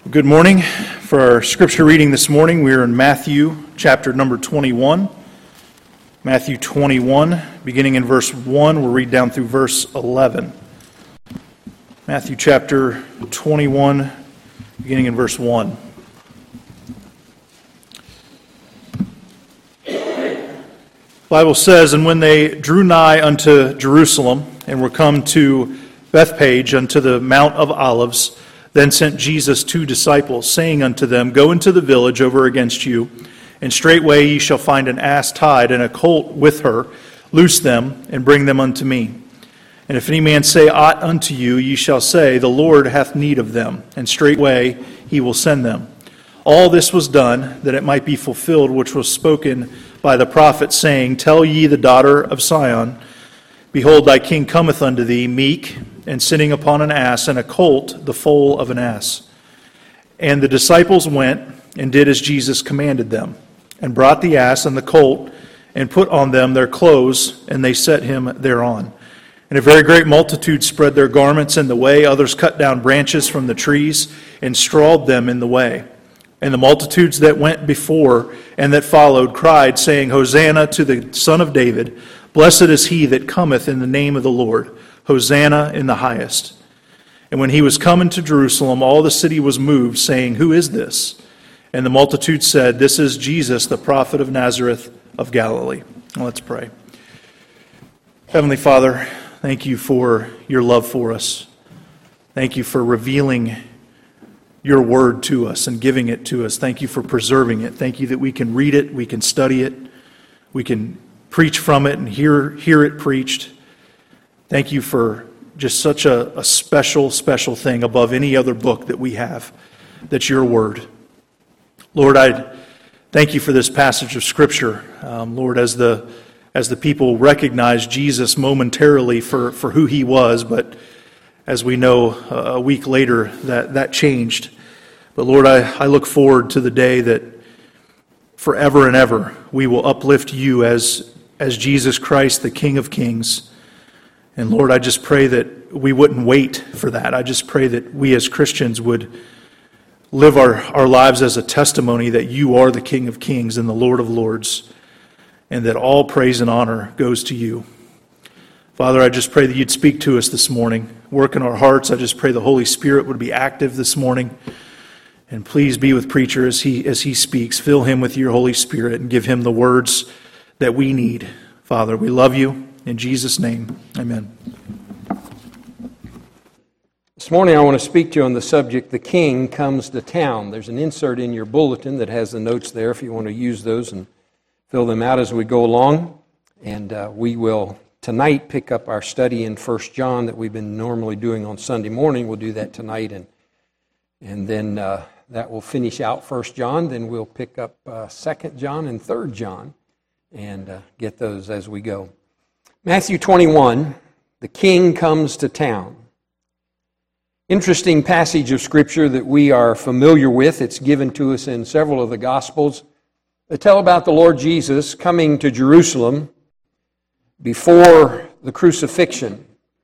Good morning. For our scripture reading this morning, we are in Matthew chapter number 21. Matthew 21, beginning in verse 1, we'll read down through verse 11. Matthew chapter 21, beginning in verse 1. The Bible says, "And when they drew nigh unto Jerusalem, and were come to Bethphage unto the Mount of Olives, then sent Jesus 2 disciples, saying unto them, Go into the village over against you, and straightway ye shall find an ass tied, and a colt with her. Loose them, and bring them unto me. And if any man say aught unto you, ye shall say, The Lord hath need of them, and straightway he will send them. All this was done, that it might be fulfilled which was spoken by the prophet, saying, Tell ye the daughter of Sion, Behold, thy king cometh unto thee, meek, and sitting upon an ass, and a colt, the foal of an ass. And the disciples went, and did as Jesus commanded them, and brought the ass and the colt, and put on them their clothes, and they set him thereon. And a very great multitude spread their garments in the way. Others cut down branches from the trees, and strawed them in the way. And the multitudes that went before and that followed cried, saying, Hosanna to the Son of David. Blessed is he that cometh in the name of the Lord. Hosanna in the highest. And when he was come into Jerusalem, all the city was moved, saying, Who is this? And the multitude said, This is Jesus, the prophet of Nazareth of Galilee. Let's pray. Heavenly Father, thank you for your love for us. Thank you for revealing your word to us and giving it to us. Thank you for preserving it. Thank you that we can read it, we can study it, we can preach from it and hear it preached. Thank you for just such a special thing above any other book that we have, that's your word. Lord, I thank you for this passage of Scripture. Lord, as the people recognize Jesus momentarily for who he was, but as we know, a week later that changed. But Lord, I look forward to the day that forever and ever we will uplift you as Jesus Christ, the King of Kings. And Lord, I just pray that we wouldn't wait for that. I just pray that we as Christians would live our lives as a testimony that you are the King of Kings and the Lord of Lords, and that all praise and honor goes to you. Father, I just pray that you'd speak to us this morning. Work in our hearts. I just pray the Holy Spirit would be active this morning. And please be with preacher as he speaks. Fill him with your Holy Spirit and give him the words that we need. Father, we love you. In Jesus' name, amen. This morning I want to speak to you on the subject, The King Comes to Town. There's an insert in your bulletin that has the notes there if you want to use those and fill them out as we go along. And we will tonight pick up our study in 1 John that we've been normally doing on Sunday morning. We'll do that tonight, and then that will finish out 1 John. Then we'll pick up 2 John and 3 John and get those as we go. Matthew 21, the King comes to town. Interesting passage of Scripture that we are familiar with. It's given to us in several of the Gospels that tell about the Lord Jesus coming to Jerusalem before the crucifixion.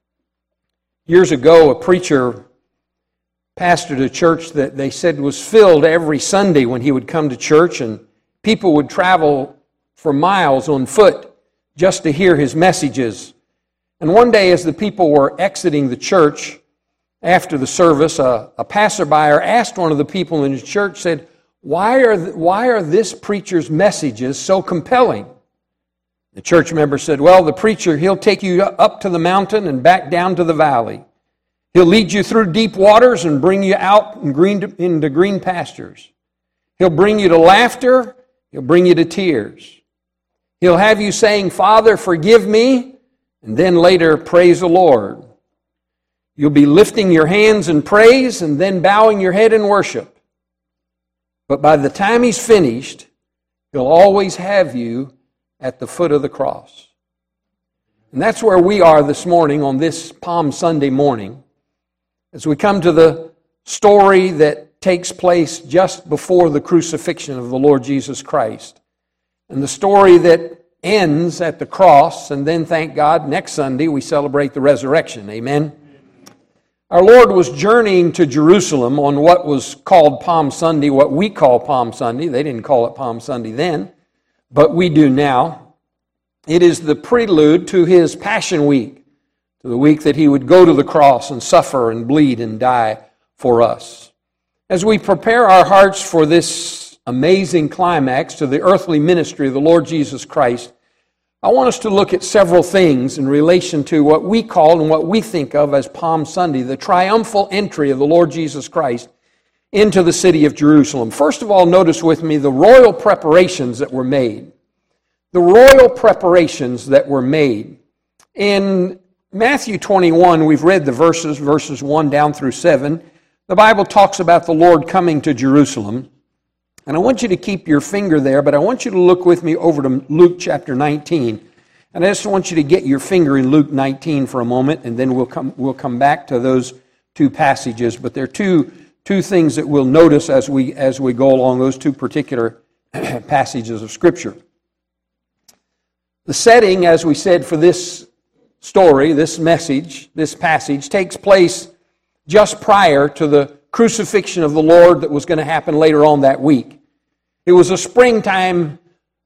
Years ago, a preacher pastored a church that they said was filled every Sunday when he would come to church, and people would travel for miles on foot just to hear his messages. And one day as the people were exiting the church after the service, a passerby asked one of the people in his church, said, Why are this preacher's messages so compelling? The church member said, Well, the preacher, he'll take you up to the mountain and back down to the valley. He'll lead you through deep waters and bring you out into green pastures. He'll bring you to laughter. He'll bring you to tears. He'll have you saying, Father, forgive me, and then later, praise the Lord. You'll be lifting your hands in praise and then bowing your head in worship. But by the time he's finished, he'll always have you at the foot of the cross. And that's where we are this morning on this Palm Sunday morning, as we come to the story that takes place just before the crucifixion of the Lord Jesus Christ. And the story that ends at the cross, and then, thank God, next Sunday we celebrate the resurrection. Amen? Our Lord was journeying to Jerusalem on what was called Palm Sunday, what we call Palm Sunday. They didn't call it Palm Sunday then, but we do now. It is the prelude to His Passion Week, to the week that He would go to the cross and suffer and bleed and die for us. As we prepare our hearts for this amazing climax to the earthly ministry of the Lord Jesus Christ, I want us to look at several things in relation to what we call and what we think of as Palm Sunday, the triumphal entry of the Lord Jesus Christ into the city of Jerusalem. First of all, notice with me the royal preparations that were made. The royal preparations that were made. In Matthew 21, we've read the verses 1 down through 7. The Bible talks about the Lord coming to Jerusalem. And I want you to keep your finger there, but I want you to look with me over to Luke chapter 19. And I just want you to get your finger in Luke 19 for a moment, and then we'll come back to those two passages. But there are two things that we'll notice as we go along those two particular passages of Scripture. The setting, as we said, for this story, this message, this passage, takes place just prior to the crucifixion of the Lord that was going to happen later on that week. It was a springtime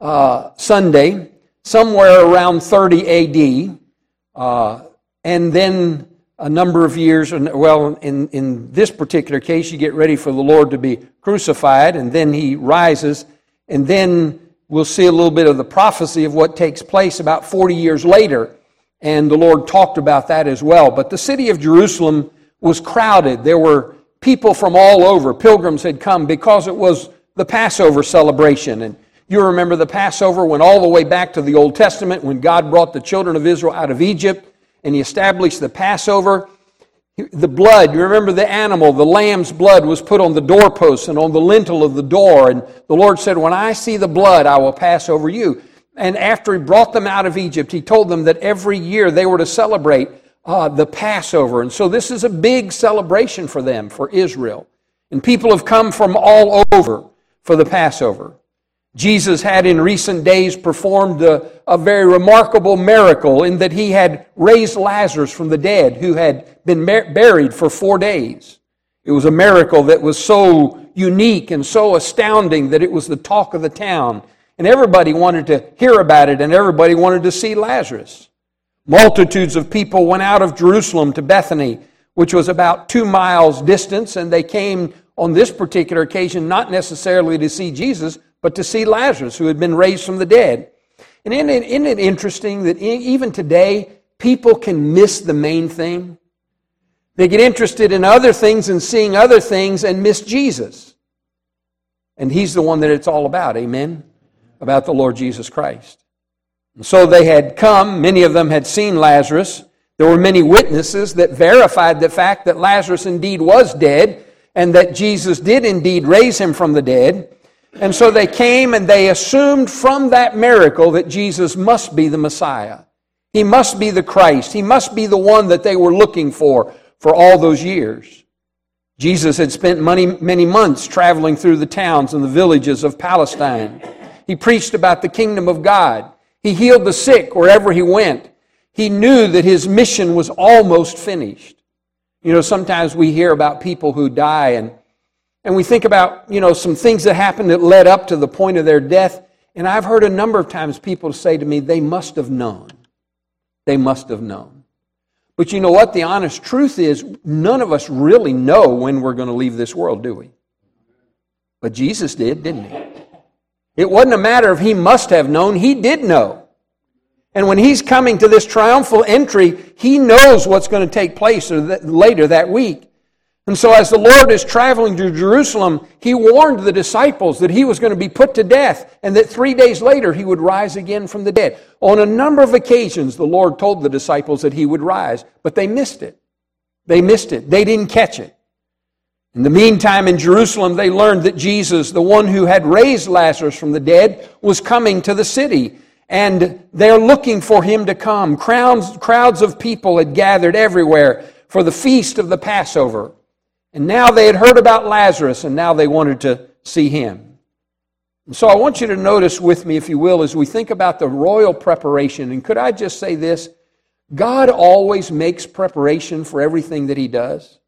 Sunday, somewhere around 30 AD, and then a number of years, well, in this particular case, you get ready for the Lord to be crucified, and then He rises, and then we'll see a little bit of the prophecy of what takes place about 40 years later, and the Lord talked about that as well. But the city of Jerusalem was crowded. There were people from all over. Pilgrims had come because it was the Passover celebration. And you remember the Passover went all the way back to the Old Testament when God brought the children of Israel out of Egypt and He established the Passover. The blood, you remember the animal, the lamb's blood was put on the doorposts and on the lintel of the door. And the Lord said, when I see the blood, I will pass over you. And after He brought them out of Egypt, He told them that every year they were to celebrate the Passover. And so this is a big celebration for them, for Israel. And people have come from all over for the Passover. Jesus had in recent days performed a very remarkable miracle in that He had raised Lazarus from the dead who had been buried for 4 days. It was a miracle that was so unique and so astounding that it was the talk of the town. And everybody wanted to hear about it and everybody wanted to see Lazarus. Multitudes of people went out of Jerusalem to Bethany, which was about 2 miles distance, and they came on this particular occasion not necessarily to see Jesus, but to see Lazarus, who had been raised from the dead. And isn't it interesting that even today, people can miss the main thing? They get interested in other things and seeing other things and miss Jesus. And He's the one that it's all about, amen? About the Lord Jesus Christ. And so they had come, many of them had seen Lazarus. There were many witnesses that verified the fact that Lazarus indeed was dead and that Jesus did indeed raise him from the dead. And so they came and they assumed from that miracle that Jesus must be the Messiah. He must be the Christ. He must be the one that they were looking for all those years. Jesus had spent many months traveling through the towns and the villages of Palestine. He preached about the kingdom of God. He healed the sick wherever He went. He knew that His mission was almost finished. You know, sometimes we hear about people who die and we think about, some things that happened that led up to the point of their death. And I've heard a number of times people say to me, they must have known. They must have known. But you know what? The honest truth is, none of us really know when we're going to leave this world, do we? But Jesus did, didn't He? It wasn't a matter of He must have known. He did know. And when He's coming to this triumphal entry, He knows what's going to take place later that week. And so as the Lord is traveling to Jerusalem, He warned the disciples that He was going to be put to death and that 3 days later He would rise again from the dead. On a number of occasions, the Lord told the disciples that He would rise, but they missed it. They missed it. They didn't catch it. In the meantime, in Jerusalem, they learned that Jesus, the one who had raised Lazarus from the dead, was coming to the city. And they're looking for Him to come. Crowds of people had gathered everywhere for the feast of the Passover. And now they had heard about Lazarus, and now they wanted to see Him. And so I want you to notice with me, if you will, as we think about the royal preparation. And could I just say this? God always makes preparation for everything that He does.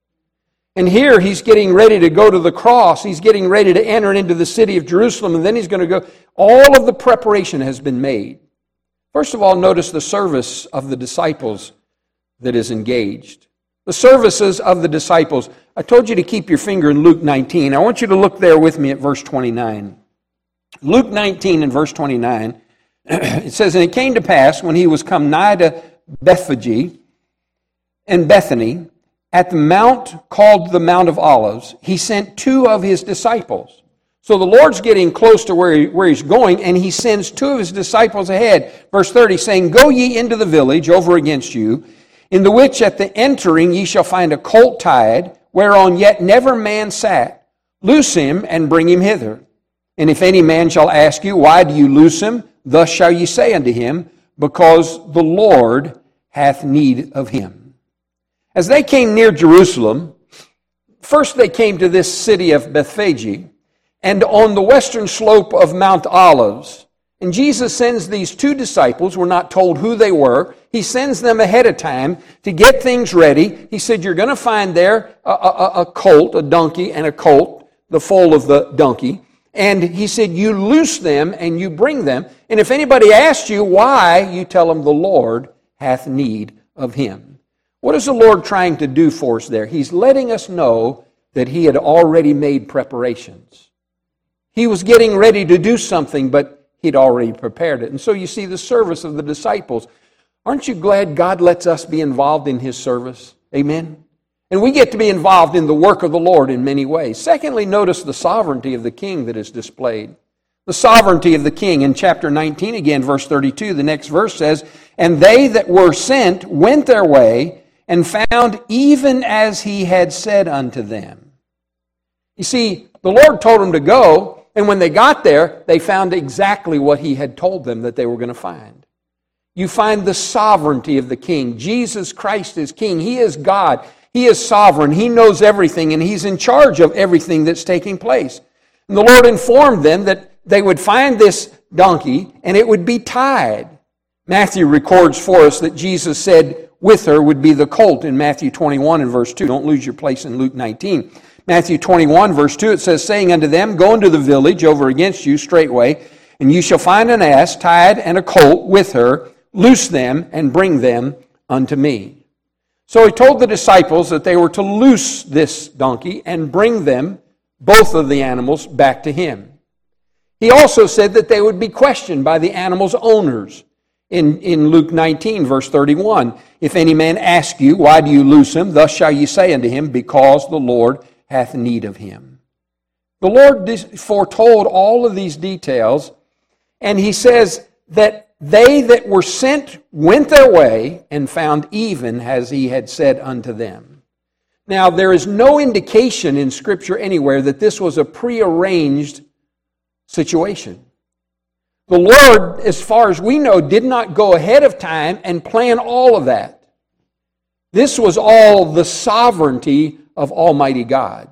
And here he's getting ready to go to the cross. He's getting ready to enter into the city of Jerusalem, and then he's going to go. All of the preparation has been made. First of all, notice the service of the disciples that is engaged. The services of the disciples. I told you to keep your finger in Luke 19. I want you to look there with me at verse 29. Luke 19 and verse 29, it says, "And it came to pass, when he was come nigh to Bethphage and Bethany, at the mount called the Mount of Olives, he sent two of his disciples." So the Lord's getting close to where he's going, and he sends two of his disciples ahead. Verse 30, saying, "Go ye into the village over against you, in the which at the entering ye shall find a colt tied, whereon yet never man sat. Loose him, and bring him hither. And if any man shall ask you, Why do you loose him? Thus shall ye say unto him, Because the Lord hath need of him." As they came near Jerusalem, first they came to this city of Bethphage, and on the western slope of Mount Olives. And Jesus sends these two disciples. We're not told who they were. He sends them ahead of time to get things ready. He said, "You're going to find there a colt, a donkey, and a colt, the foal of the donkey." And he said, "You loose them and you bring them. And if anybody asks you why, you tell them the Lord hath need of him." What is the Lord trying to do for us there? He's letting us know that he had already made preparations. He was getting ready to do something, but he'd already prepared it. And so you see the service of the disciples. Aren't you glad God lets us be involved in his service? Amen? And we get to be involved in the work of the Lord in many ways. Secondly, notice the sovereignty of the king that is displayed. The sovereignty of the king. In chapter 19, again, verse 32, the next verse says, "And they that were sent went their way, and found even as he had said unto them." You see, the Lord told them to go, and when they got there, they found exactly what he had told them that they were going to find. You find the sovereignty of the king. Jesus Christ is king. He is God. He is sovereign. He knows everything, and he's in charge of everything that's taking place. And the Lord informed them that they would find this donkey, and it would be tied. Matthew records for us that Jesus said with her would be the colt in Matthew 21 and verse 2. Don't lose your place in Luke 19. Matthew 21, verse 2, it says, "Saying unto them, Go into the village over against you straightway, and you shall find an ass tied and a colt with her. Loose them and bring them unto me." So he told the disciples that they were to loose this donkey and bring them, both of the animals, back to him. He also said that they would be questioned by the animals' owners. In Luke 19, verse 31, "If any man ask you, Why do you loose him? Thus shall ye say unto him, Because the Lord hath need of him." The Lord foretold all of these details, and he says that they that were sent went their way and found even as he had said unto them. Now, there is no indication in Scripture anywhere that this was a prearranged situation. The Lord, as far as we know, did not go ahead of time and plan all of that. This was all the sovereignty of Almighty God.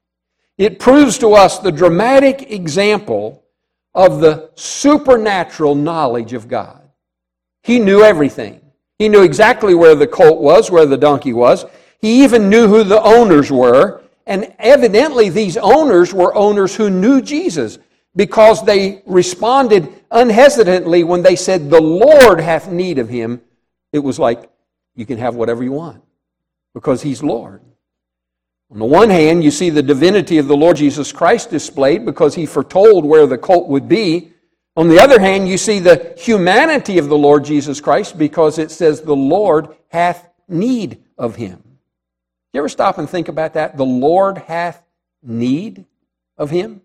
It proves to us the dramatic example of the supernatural knowledge of God. He knew everything. He knew exactly where the colt was, where the donkey was. He even knew who the owners were. And evidently these owners were owners who knew Jesus, because they responded unhesitantly when they said, "The Lord hath need of him." It was like, you can have whatever you want, because he's Lord. On the one hand, you see the divinity of the Lord Jesus Christ displayed, because he foretold where the colt would be. On the other hand, you see the humanity of the Lord Jesus Christ, because it says the Lord hath need of him. You ever stop and think about that? The Lord hath need of him.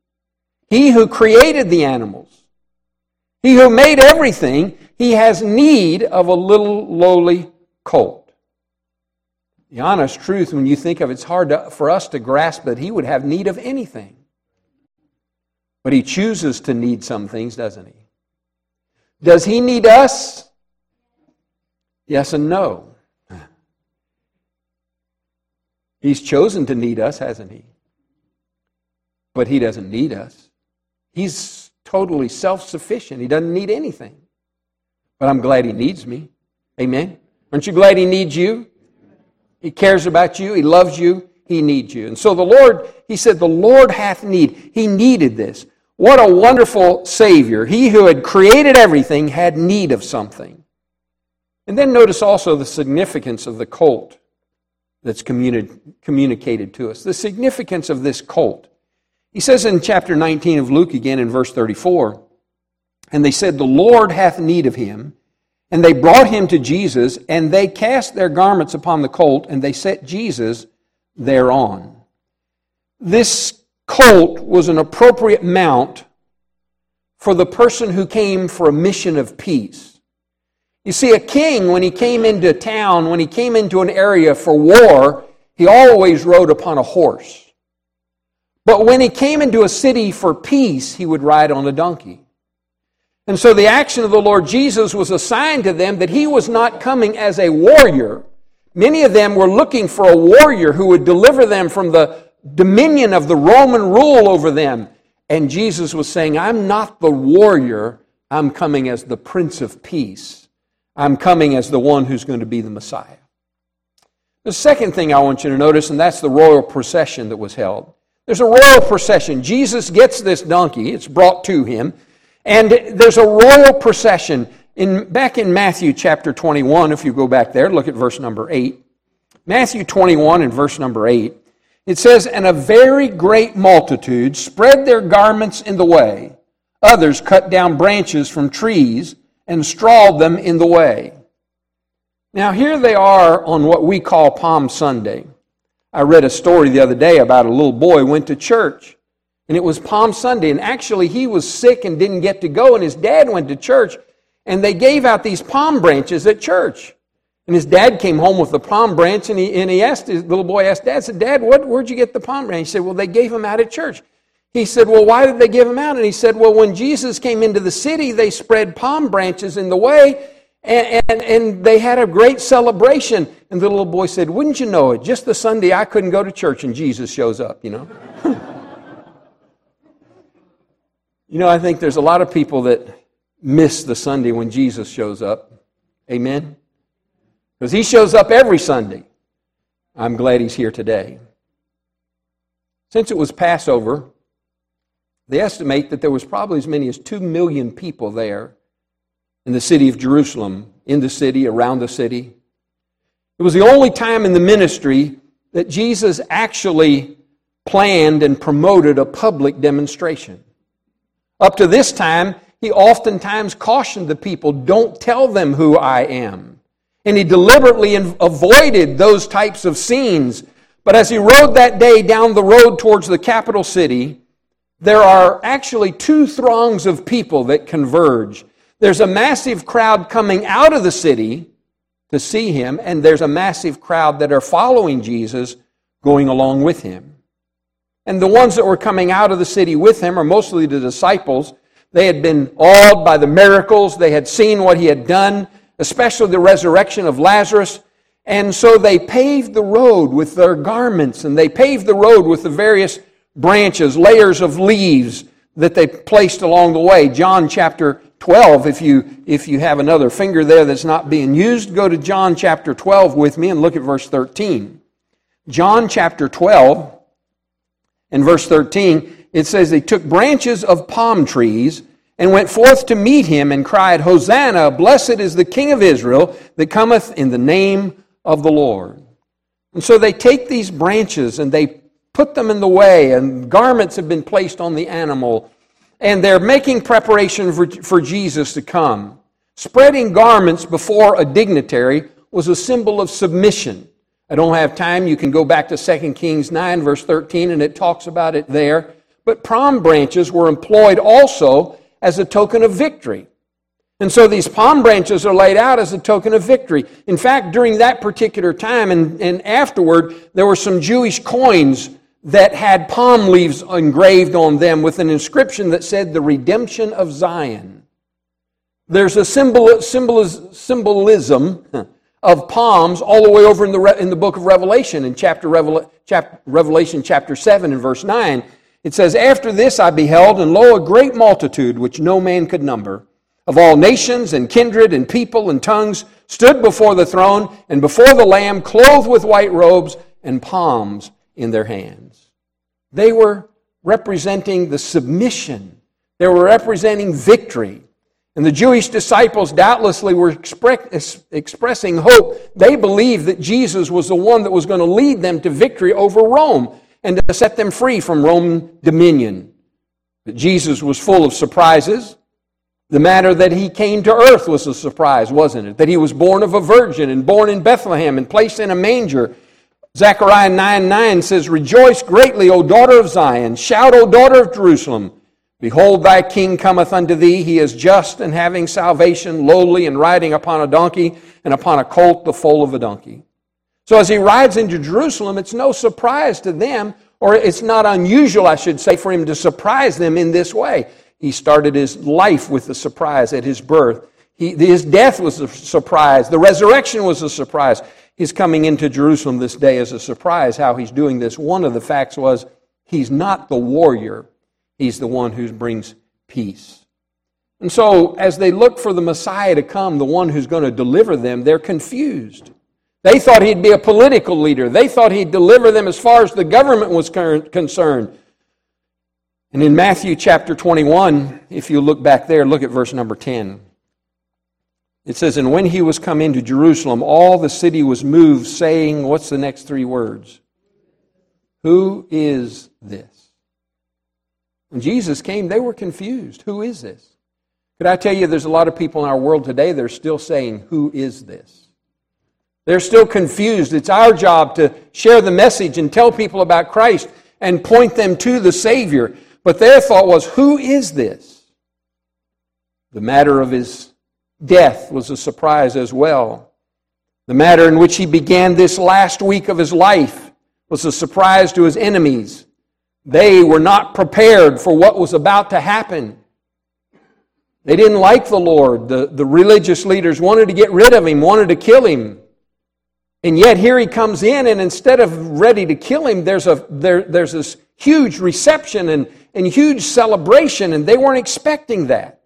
He who created the animals, he who made everything, he has need of a little lowly colt. The honest truth, when you think of it, it's hard for us to grasp that he would have need of anything. But he chooses to need some things, doesn't he? Does he need us? Yes and no. He's chosen to need us, hasn't he? But he doesn't need us. He's totally self-sufficient. He doesn't need anything. But I'm glad he needs me. Amen? Aren't you glad he needs you? He cares about you. He loves you. He needs you. And so the Lord, he said, the Lord hath need. He needed this. What a wonderful Savior. He who had created everything had need of something. And then notice also the significance of the colt that's communicated to us. The significance of this colt. He says in chapter 19 of Luke again in verse 34, and they said, the Lord hath need of him. And they brought him to Jesus, and they cast their garments upon the colt, and they set Jesus thereon. This colt was an appropriate mount for the person who came for a mission of peace. You see, a king, when he came into town, when he came into an area for war, he always rode upon a horse. But when he came into a city for peace, he would ride on a donkey. And so the action of the Lord Jesus was a sign to them that he was not coming as a warrior. Many of them were looking for a warrior who would deliver them from the dominion of the Roman rule over them. And Jesus was saying, I'm not the warrior, I'm coming as the Prince of Peace. I'm coming as the one who's going to be the Messiah. The second thing I want you to notice, and that's the royal procession that was held. There's a royal procession. Jesus gets this donkey, it's brought to him. And there's a royal procession. Back in Matthew chapter 21, if you go back there, look at verse number 8. Matthew 21 and verse number 8. It says, and a very great multitude spread their garments in the way. Others cut down branches from trees and strawed them in the way. Now here they are on what we call Palm Sunday. I read a story the other day about a little boy who went to church. And it was Palm Sunday, and actually he was sick and didn't get to go, and his dad went to church, and they gave out these palm branches at church. And his dad came home with the palm branch, and he asked, his little boy asked Dad, said, Dad, where'd you get the palm branch? He said, well, they gave them out at church. He said, well, why did they give them out? And he said, well, when Jesus came into the city, they spread palm branches in the way, and they had a great celebration. And the little boy said, wouldn't you know it, just the Sunday I couldn't go to church, and Jesus shows up, you know. You know, I think there's a lot of people that miss the Sunday when Jesus shows up. Amen? Because he shows up every Sunday. I'm glad he's here today. Since it was Passover, they estimate that there was probably as many as 2 million people there in the city of Jerusalem, in the city, around the city. It was the only time in the ministry that Jesus actually planned and promoted a public demonstration. Up to this time, he oftentimes cautioned the people, don't tell them who I am. And he deliberately avoided those types of scenes. But as he rode that day down the road towards the capital city, there are actually two throngs of people that converge. There's a massive crowd coming out of the city to see him, and there's a massive crowd that are following Jesus, going along with him. And the ones that were coming out of the city with him are mostly the disciples. They had been awed by the miracles. They had seen what he had done, especially the resurrection of Lazarus. And so they paved the road with their garments, and they paved the road with the various branches, layers of leaves that they placed along the way. John chapter 12, if you have another finger there that's not being used, go to John chapter 12 with me and look at verse 13. John chapter 12. In verse 13, it says, they took branches of palm trees and went forth to meet him and cried, Hosanna, blessed is the King of Israel that cometh in the name of the Lord. And so they take these branches and they put them in the way, and garments have been placed on the animal, and they're making preparation for Jesus to come. Spreading garments before a dignitary was a symbol of submission. I don't have time. You can go back to 2 Kings 9, verse 13, and it talks about it there. But palm branches were employed also as a token of victory. And so these palm branches are laid out as a token of victory. In fact, during that particular time and afterward, there were some Jewish coins that had palm leaves engraved on them with an inscription that said, the redemption of Zion. There's a symbolism of palms all the way over in the book of Revelation, in Revelation chapter 7 and verse 9. It says, after this I beheld, and lo, a great multitude, which no man could number, of all nations and kindred and people and tongues, stood before the throne and before the Lamb, clothed with white robes and palms in their hands. They were representing the submission. They were representing victory. And the Jewish disciples doubtlessly were expressing hope. They believed that Jesus was the one that was going to lead them to victory over Rome and to set them free from Roman dominion. But Jesus was full of surprises. The matter that he came to earth was a surprise, wasn't it? That he was born of a virgin and born in Bethlehem and placed in a manger. Zechariah 9:9 says, "Rejoice greatly, O daughter of Zion. Shout, O daughter of Jerusalem. Behold, thy king cometh unto thee. He is just and having salvation, lowly and riding upon a donkey, and upon a colt, the foal of a donkey." So as he rides into Jerusalem, it's no surprise to them, or it's not unusual, I should say, for him to surprise them in this way. He started his life with a surprise at his birth. His death was a surprise. The resurrection was a surprise. His coming into Jerusalem this day is a surprise. How he's doing this, one of the facts was he's not the warrior. He's the one who brings peace. And so, as they look for the Messiah to come, the one who's going to deliver them, they're confused. They thought he'd be a political leader. They thought he'd deliver them as far as the government was concerned. And in Matthew chapter 21, if you look back there, look at verse number 10. It says, "And when he was come into Jerusalem, all the city was moved, saying," what's the next three words? "Who is this?" When Jesus came, they were confused. Who is this? Could I tell you, there's a lot of people in our world today that are still saying, "Who is this?" They're still confused. It's our job to share the message and tell people about Christ and point them to the Savior. But their thought was, who is this? The matter of his death was a surprise as well. The matter in which he began this last week of his life was a surprise to his enemies. They were not prepared for what was about to happen. They didn't like the Lord. The religious leaders wanted to get rid of him, wanted to kill him. And yet here he comes in, and instead of ready to kill him, there's this huge reception and huge celebration, and they weren't expecting that.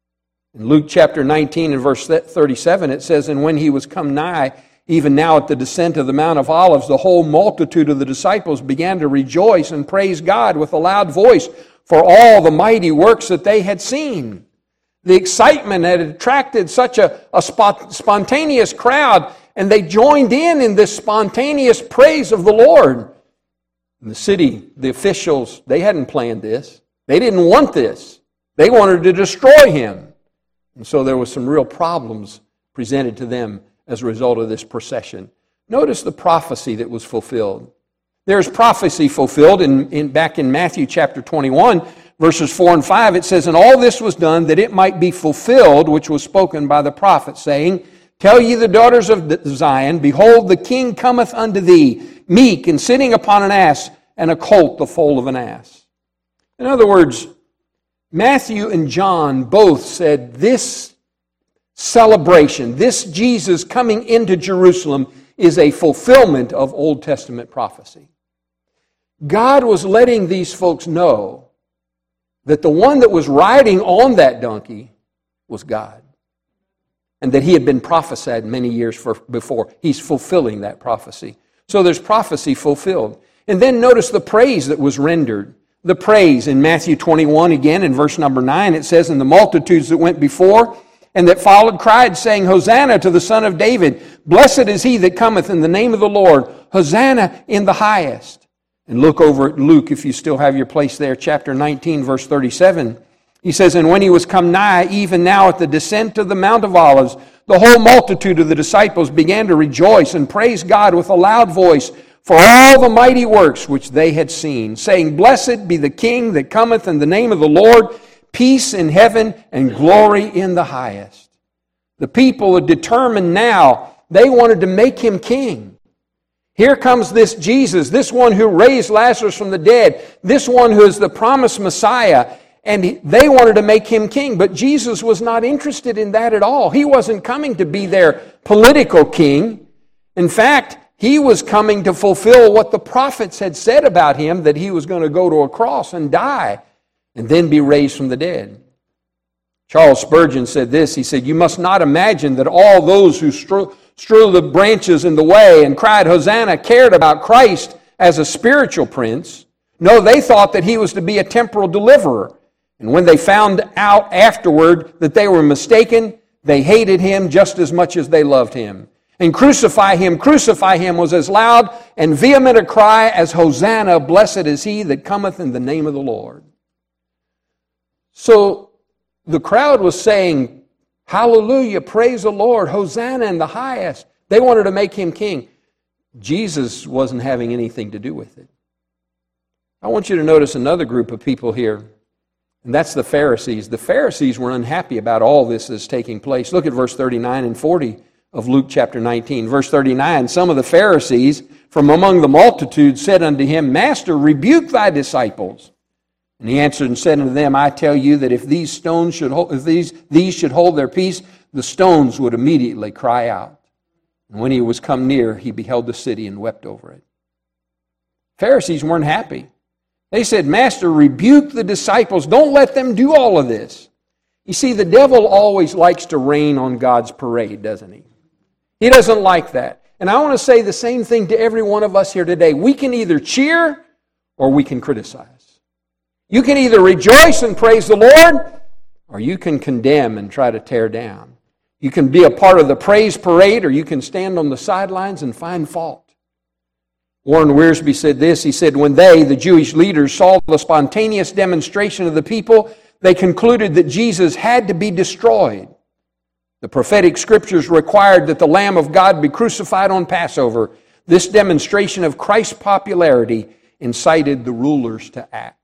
In Luke chapter 19 and verse 37, it says, "And when he was come nigh, even now at the descent of the Mount of Olives, the whole multitude of the disciples began to rejoice and praise God with a loud voice for all the mighty works that they had seen." The excitement had attracted such a spontaneous crowd, and they joined in this spontaneous praise of the Lord. In the city, the officials, they hadn't planned this. They didn't want this. They wanted to destroy him. And so there was some real problems presented to them as a result of this procession. Notice the prophecy that was fulfilled. There's prophecy fulfilled back in Matthew chapter 21, verses 4 and 5. It says, "And all this was done that it might be fulfilled, which was spoken by the prophet, saying, Tell ye the daughters of Zion, Behold, the king cometh unto thee, meek and sitting upon an ass, and a colt, the foal of an ass." In other words, Matthew and John both said this celebration, this Jesus coming into Jerusalem, is a fulfillment of Old Testament prophecy. God was letting these folks know that the one that was riding on that donkey was God, and that he had been prophesied many years before. He's fulfilling that prophecy. So there's prophecy fulfilled. And then notice the praise that was rendered. The praise in Matthew 21, again in verse number 9, it says, "And the multitudes that went before and that followed cried, saying, Hosanna to the Son of David. Blessed is he that cometh in the name of the Lord. Hosanna in the highest." And look over at Luke, if you still have your place there, chapter 19, verse 37. He says, "And when he was come nigh, even now at the descent of the Mount of Olives, the whole multitude of the disciples began to rejoice and praise God with a loud voice for all the mighty works which they had seen, saying, Blessed be the King that cometh in the name of the Lord, peace in heaven and glory in the highest." The people are determined now. They wanted to make him king. Here comes this Jesus, this one who raised Lazarus from the dead, this one who is the promised Messiah, and they wanted to make him king. But Jesus was not interested in that at all. He wasn't coming to be their political king. In fact, he was coming to fulfill what the prophets had said about him, that he was going to go to a cross and die and then be raised from the dead. Charles Spurgeon said this. He said, "You must not imagine that all those who strew the branches in the way and cried, Hosanna, cared about Christ as a spiritual prince. No, they thought that he was to be a temporal deliverer. And when they found out afterward that they were mistaken, they hated him just as much as they loved him. And crucify him was as loud and vehement a cry as Hosanna, blessed is he that cometh in the name of the Lord. So the crowd was saying, hallelujah, praise the Lord, Hosanna in the highest. They wanted to make him king. Jesus wasn't having anything to do with it. I want you to notice another group of people here, and that's the Pharisees. The Pharisees were unhappy about all this that's taking place. Look at verse 39 and 40 of Luke chapter 19. Verse 39, some of the Pharisees from among the multitude said unto him, Master, rebuke thy disciples. And he answered and said unto them, I tell you that if these should hold their peace, the stones would immediately cry out. And when he was come near, he beheld the city and wept over it. Pharisees weren't happy. They said, Master, rebuke the disciples. Don't let them do all of this. You see, the devil always likes to rain on God's parade, doesn't he? He doesn't like that. And I want to say the same thing to every one of us here today. We can either cheer or we can criticize. You can either rejoice and praise the Lord, or you can condemn and try to tear down. You can be a part of the praise parade, or you can stand on the sidelines and find fault. Warren Wiersbe said this. He said, when they, the Jewish leaders, saw the spontaneous demonstration of the people, they concluded that Jesus had to be destroyed. The prophetic scriptures required that the Lamb of God be crucified on Passover. This demonstration of Christ's popularity incited the rulers to act.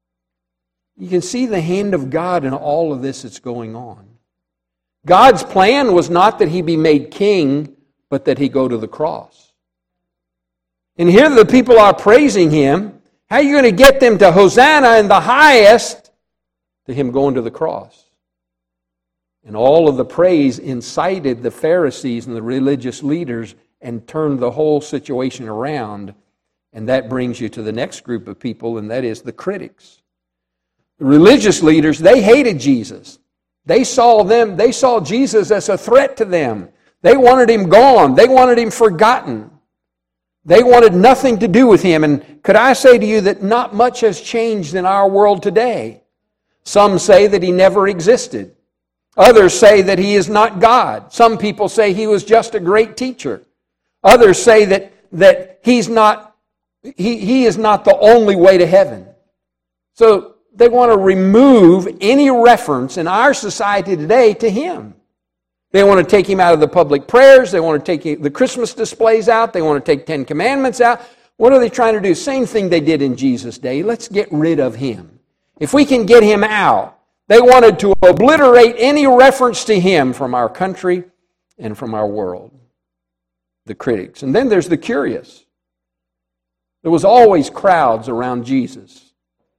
You can see the hand of God in all of this that's going on. God's plan was not that he be made king, but that he go to the cross. And here the people are praising him. How are you going to get them to Hosanna in the highest to him going to the cross? And all of the praise incited the Pharisees and the religious leaders and turned the whole situation around. And that brings you to the next group of people, and that is the critics. The religious leaders, they hated Jesus. They saw Jesus as a threat to them. They wanted him gone. They wanted him forgotten. They wanted nothing to do with him. And could I say to you that not much has changed in our world today? Some say that he never existed. Others say that he is not God. Some people say he was just a great teacher. Others say that he is not the only way to heaven. So they want to remove any reference in our society today to him. They want to take him out of the public prayers. They want to take the Christmas displays out. They want to take 10 Commandments out. What are they trying to do? Same thing they did in Jesus' day. Let's get rid of him. If we can get him out, they wanted to obliterate any reference to him from our country and from our world. The critics. And then there's the curious. There was always crowds around Jesus.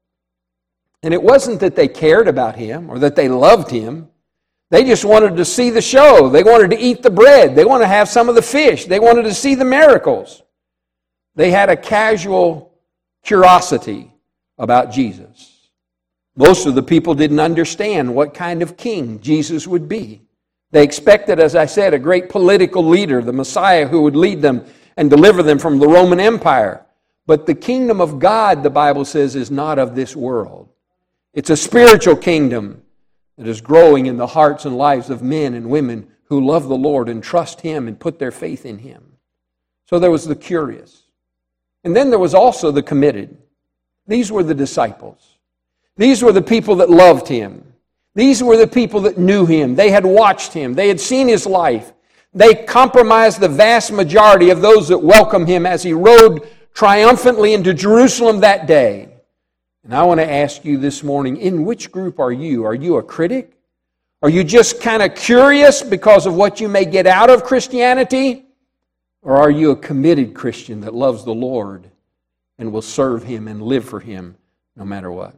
And it wasn't that they cared about him or that they loved him. They just wanted to see the show. They wanted to eat the bread. They wanted to have some of the fish. They wanted to see the miracles. They had a casual curiosity about Jesus. Most of the people didn't understand what kind of king Jesus would be. They expected, as I said, a great political leader, the Messiah who would lead them and deliver them from the Roman Empire. But the kingdom of God, the Bible says, is not of this world. It's a spiritual kingdom that is growing in the hearts and lives of men and women who love the Lord and trust him and put their faith in him. So there was the curious. And then there was also the committed. These were the disciples. These were the people that loved him. These were the people that knew him. They had watched him. They had seen his life. They compromised the vast majority of those that welcomed him as he rode triumphantly into Jerusalem that day. And I want to ask you this morning, in which group are you? Are you a critic? Are you just kind of curious because of what you may get out of Christianity? Or are you a committed Christian that loves the Lord and will serve him and live for him no matter what?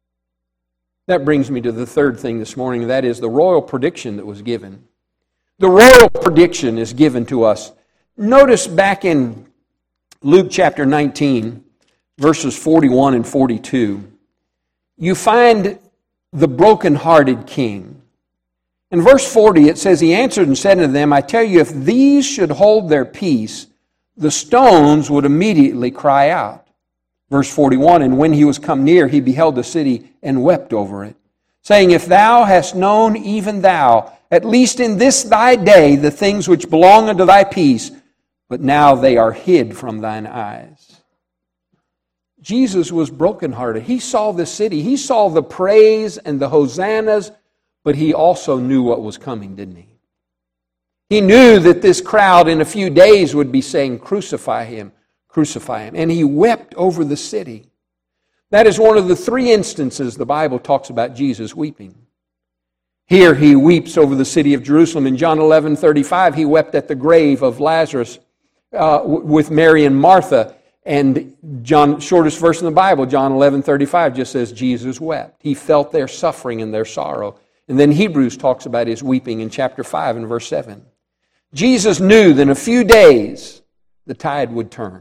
That brings me to the third thing this morning, and that is the royal prediction that was given. The royal prediction is given to us. Notice back in Luke chapter 19, verses 41 and 42, you find the broken-hearted king. In verse 40, it says, He answered and said unto them, I tell you, if these should hold their peace, the stones would immediately cry out. Verse 41, and when he was come near, he beheld the city and wept over it, saying, if thou hast known, even thou, at least in this thy day, the things which belong unto thy peace, but now they are hid from thine eyes. Jesus was brokenhearted. He saw the city. He saw the praise and the hosannas, but he also knew what was coming, didn't he? He knew that this crowd in a few days would be saying, crucify him, crucify him. And he wept over the city. That is one of the three instances the Bible talks about Jesus weeping. Here he weeps over the city of Jerusalem. In John 11:35, he wept at the grave of Lazarus with Mary and Martha. And John, shortest verse in the Bible, John 11:35, just says Jesus wept. He felt their suffering and their sorrow. And then Hebrews talks about his weeping in chapter 5 and verse 7. Jesus knew that in a few days the tide would turn.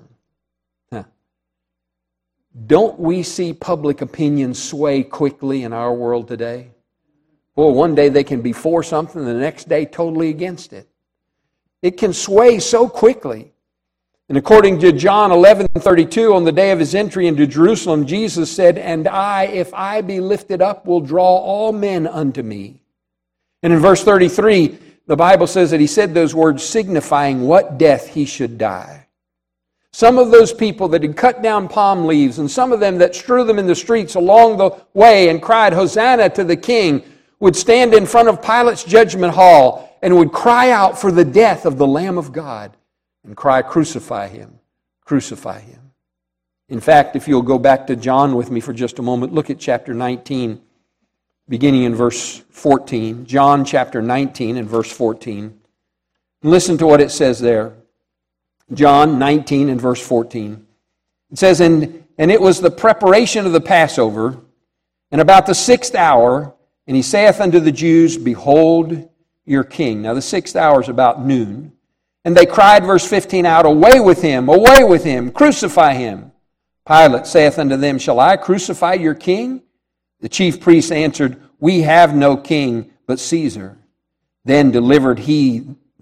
Don't we see public opinion sway quickly in our world today? Well, one day they can be for something, the next day totally against it. It can sway so quickly. And according to John 11:32, on the day of his entry into Jerusalem, Jesus said, and I, if I be lifted up, will draw all men unto me. And in verse 33, the Bible says that he said those words signifying what death he should die. Some of those people that had cut down palm leaves, and some of them that strew them in the streets along the way and cried, Hosanna to the King, would stand in front of Pilate's judgment hall and would cry out for the death of the Lamb of God and cry, crucify him, crucify him. In fact, if you'll go back to John with me for just a moment, look at chapter 19, beginning in verse 14. John chapter 19 and verse 14. Listen to what it says there. John 19 and verse 14. It says, and it was the preparation of the Passover, and about the 6th hour, and he saith unto the Jews, behold your king. Now the 6th hour is about noon. And they cried, verse 15 out, away with him, crucify him. Pilate saith unto them, shall I crucify your king? The chief priests answered, we have no king but Caesar. Then delivered he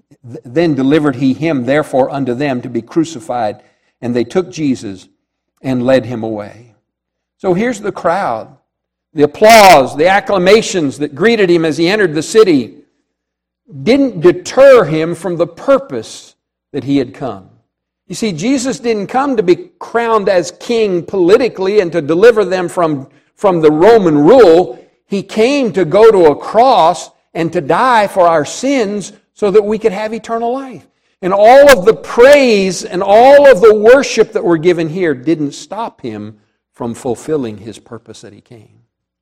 him therefore unto them to be crucified. And they took Jesus and led him away. So here's the crowd. The applause, the acclamations that greeted him as he entered the city didn't deter him from the purpose that he had come. You see, Jesus didn't come to be crowned as king politically and to deliver them from the Roman rule. He came to go to a cross and to die for our sins so that we could have eternal life. And all of the praise and all of the worship that we're given here didn't stop him from fulfilling his purpose that he came.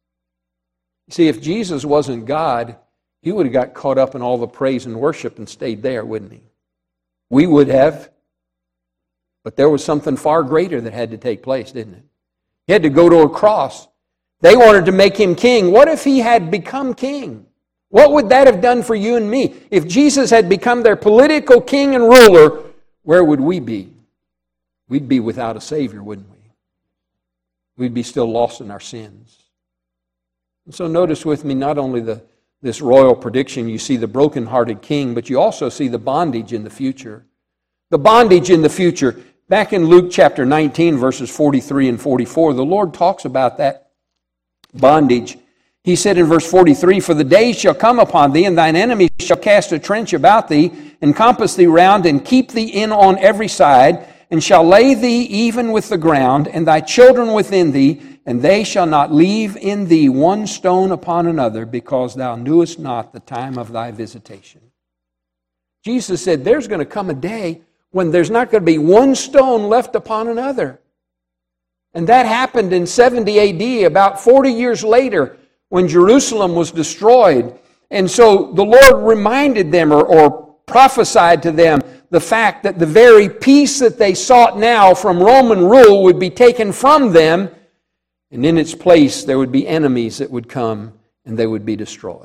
You see, if Jesus wasn't God, he would have got caught up in all the praise and worship and stayed there, wouldn't he? We would have. But there was something far greater that had to take place, didn't it? He had to go to a cross. They wanted to make him king. What if he had become king? What would that have done for you and me? If Jesus had become their political king and ruler, where would we be? We'd be without a Savior, wouldn't we? We'd be still lost in our sins. And so notice with me not only this royal prediction, you see the brokenhearted king, but you also see the bondage in the future. The bondage in the future. Back in Luke chapter 19, verses 43 and 44, the Lord talks about that bondage. He said in verse 43, for the days shall come upon thee, and thine enemies shall cast a trench about thee, and compass thee round, and keep thee in on every side, and shall lay thee even with the ground, and thy children within thee, and they shall not leave in thee one stone upon another, because thou knewest not the time of thy visitation. Jesus said there's going to come a day when there's not going to be one stone left upon another. And that happened in 70 AD, about 40 years later, when Jerusalem was destroyed. And so the Lord reminded them or prophesied to them the fact that the very peace that they sought now from Roman rule would be taken from them, and in its place there would be enemies that would come and they would be destroyed.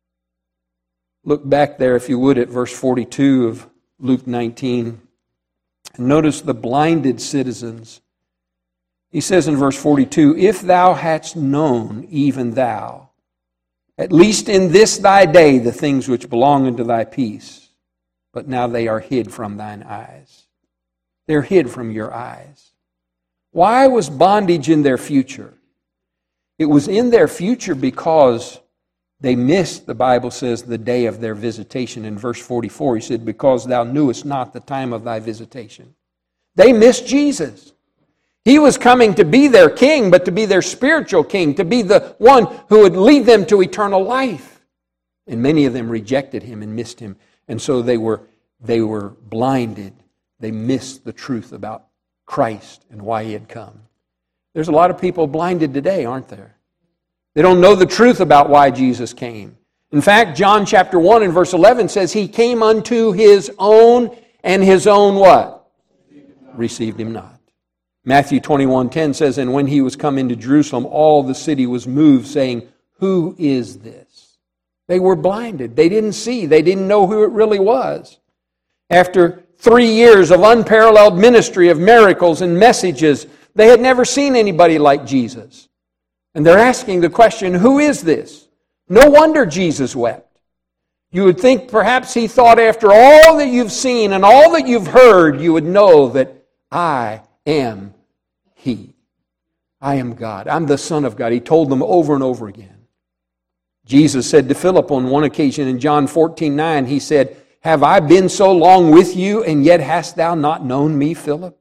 Look back there, if you would, at verse 42 of Luke 19. And notice the blinded citizens. He says in verse 42, if thou hadst known, even thou, at least in this thy day, the things which belong unto thy peace, but now they are hid from thine eyes. They're hid from your eyes. Why was bondage in their future? It was in their future because they missed, the Bible says, the day of their visitation. In verse 44, he said, because thou knewest not the time of thy visitation. They missed Jesus. He was coming to be their king, but to be their spiritual king, to be the one who would lead them to eternal life. And many of them rejected him and missed him. And so they were blinded. They missed the truth about Christ and why he had come. There's a lot of people blinded today, aren't there? They don't know the truth about why Jesus came. In fact, John chapter 1 and verse 11 says, he came unto his own, and his own what? Received him not. Matthew 21:10 says, and when he was come into Jerusalem, all the city was moved, saying, who is this? They were blinded. They didn't see. They didn't know who it really was. After 3 years of unparalleled ministry of miracles and messages, they had never seen anybody like Jesus. And they're asking the question, who is this? No wonder Jesus wept. You would think perhaps he thought, after all that you've seen and all that you've heard, you would know that I am He. I am God. I'm the Son of God. He told them over and over again. Jesus said to Philip on one occasion in John 14:9, he said, have I been so long with you, and yet hast thou not known me, Philip?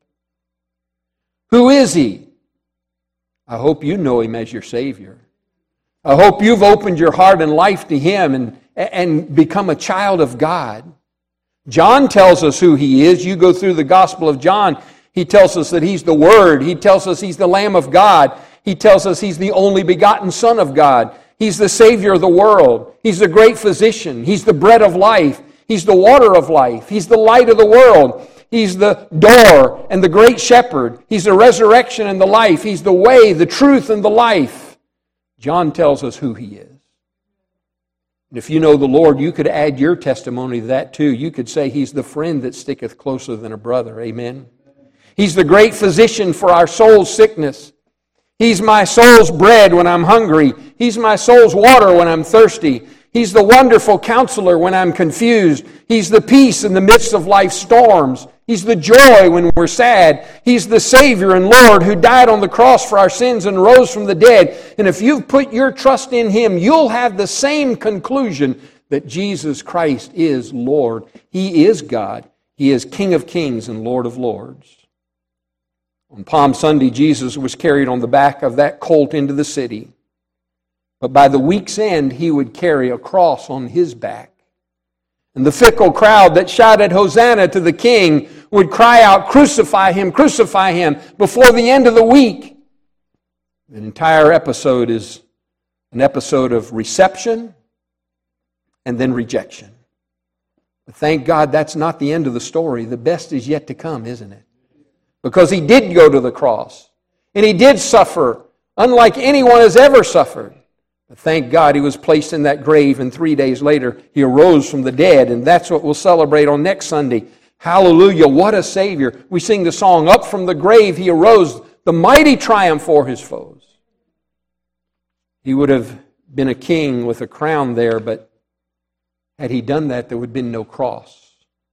Who is He? I hope you know Him as your Savior. I hope you've opened your heart and life to Him and become a child of God. John tells us who He is. You go through the Gospel of John, he tells us that He's the Word. He tells us He's the Lamb of God. He tells us He's the only begotten Son of God. He's the Savior of the world. He's the great physician. He's the bread of life. He's the water of life. He's the light of the world. He's the door and the great shepherd. He's the resurrection and the life. He's the way, the truth, and the life. John tells us who He is. And if you know the Lord, you could add your testimony to that too. You could say He's the friend that sticketh closer than a brother. Amen. He's the great physician for our soul's sickness. He's my soul's bread when I'm hungry. He's my soul's water when I'm thirsty. He's the wonderful counselor when I'm confused. He's the peace in the midst of life's storms. He's the joy when we're sad. He's the Savior and Lord who died on the cross for our sins and rose from the dead. And if you've put your trust in Him, you'll have the same conclusion that Jesus Christ is Lord. He is God. He is King of kings and Lord of lords. On Palm Sunday, Jesus was carried on the back of that colt into the city. But by the week's end, He would carry a cross on His back. And the fickle crowd that shouted, Hosanna to the King, would cry out, crucify Him, crucify Him, before the end of the week. The entire episode is an episode of reception and then rejection. But thank God that's not the end of the story. The best is yet to come, isn't it? Because He did go to the cross. And He did suffer, unlike anyone has ever suffered. But thank God He was placed in that grave, and 3 days later He arose from the dead. And that's what we'll celebrate on next Sunday. Hallelujah, what a Savior. We sing the song, Up from the grave He arose, the mighty triumph for His foes. He would have been a king with a crown there, but had He done that, there would have been no cross.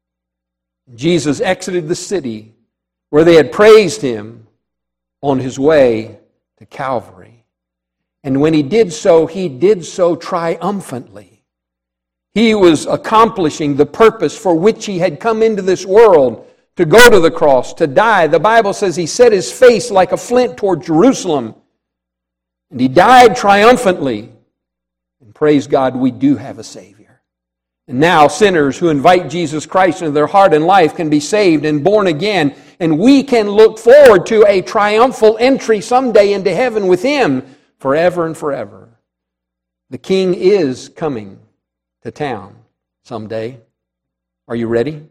Jesus exited the city where they had praised Him on His way to Calvary. And when He did so triumphantly. He was accomplishing the purpose for which He had come into this world, to go to the cross, to die. The Bible says He set His face like a flint toward Jerusalem. And He died triumphantly. And praise God, we do have a Savior. And now sinners who invite Jesus Christ into their heart and life can be saved and born again. And we can look forward to a triumphal entry someday into heaven with Him forever and forever. The King is coming to town someday. Are you ready?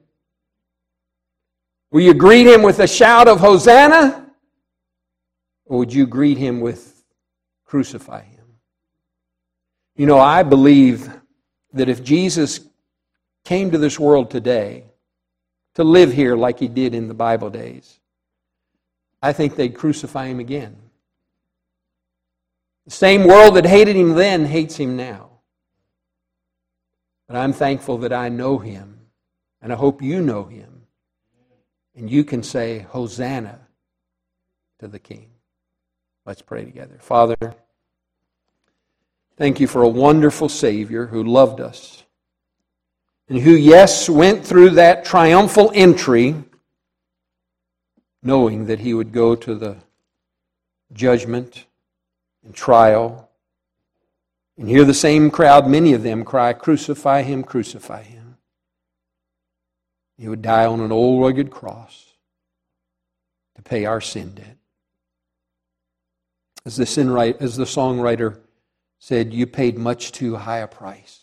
Will you greet Him with a shout of Hosanna? Or would you greet Him with crucify Him? You know, I believe that if Jesus came to this world today to live here like He did in the Bible days, I think they'd crucify Him again. The same world that hated Him then hates Him now. But I'm thankful that I know Him, and I hope you know Him. And you can say, Hosanna to the King. Let's pray together. Father, thank you for a wonderful Savior who loved us and who, yes, went through that triumphal entry knowing that He would go to the judgment and trial and hear the same crowd, many of them, cry, crucify Him, crucify Him. He would die on an old rugged cross to pay our sin debt. As the songwriter said, you paid much too high a price.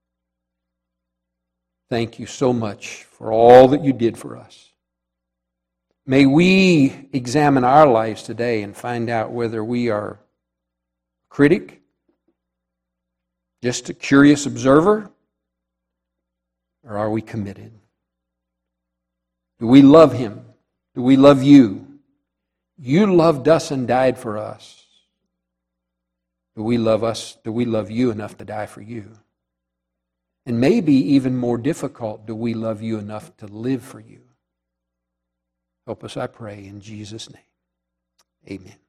Thank you so much for all that you did for us. May we examine our lives today and find out whether we are a critic, just a curious observer, or are we committed? Do we love Him? Do we love you? You loved us and died for us. Do we love us? Do we love you enough to die for you? And maybe even more difficult, do we love you enough to live for you? Help us, I pray, in Jesus' name. Amen.